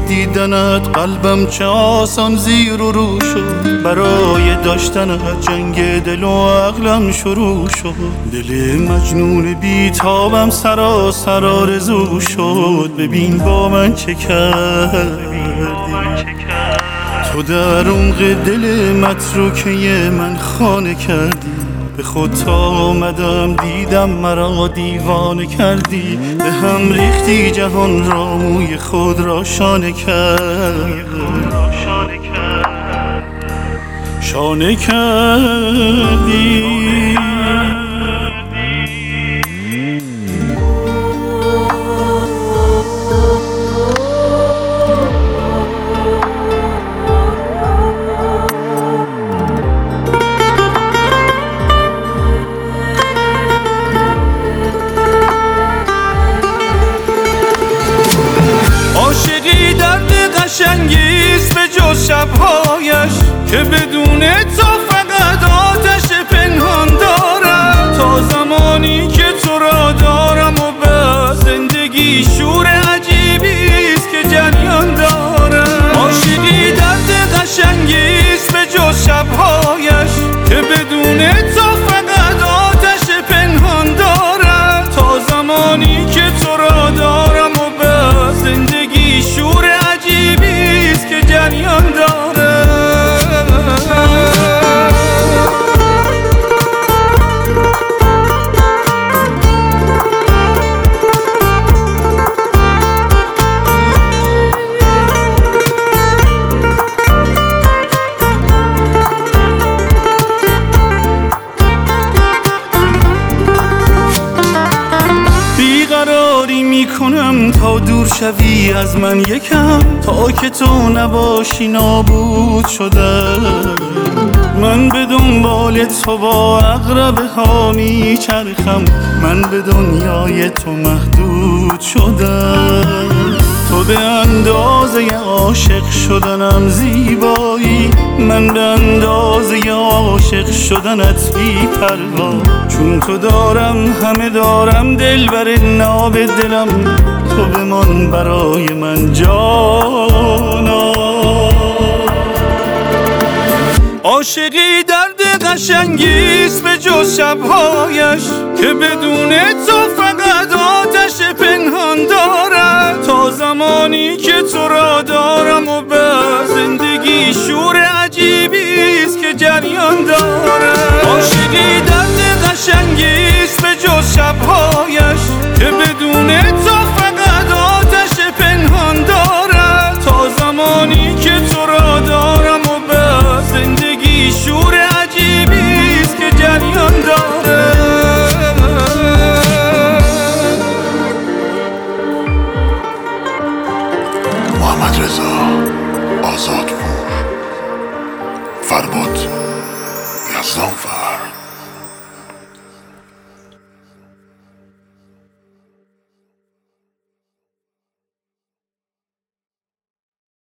دیدنت قلبم چه آسان زیر و رو شد، برای داشتنت جنگ دل و عقلم شروع شد. دل مجنون بیتابم سراسر آرزو شد، ببین با من چه کردی. تو در عمق دل متروکه من خانه کردی، به خود تا آمدم دیدم مرا دیوانه کردی. به هم ریختی جهان را، موی خود را شانه کردی. شانه کردی. عاشقی درد قشنگیست به جز شبهایش، که بدون تو فقط آتش پنهان دارم. تا زمانی که تو را دارم و به زندگی شور عجیبیست که جریان دارم. عاشقی درد قشنگیست به جز شبهایش، که بدون تو فقط آتش پنهان دارم. تا زمانی که تو را دارم و به زندگی شور عجیبیست که جریان داره. بیقراری میکنم تا دور شوی از من یکم، تا که تو نباشی نابود شدم. من به دنبال تو با عقربه ها میچرخم، من به دنیای تو محدود شدم. تو به اندازه عاشق شدنم زیبایی، من به اندازه عاشق شدنت بی پروا. چون تو دارم همه دارم، دلبر ناب دلم، تو بمان برای من جانا. عاشقی درد قشنگیست به جز شبهایش، که بدون تو فقط آتش پنهان دارم. تا زمانی که تو را دارم و به زندگی شور عجیبیست که جریان دارم. عاشقی درد قشنگیست به جز شبهایش، که بدون تو فقط آتش پنهان دارم. تا زمانی که تو را دارم و به زندگی شور عجیبیست که جریان داره. محمد رضا آزاد.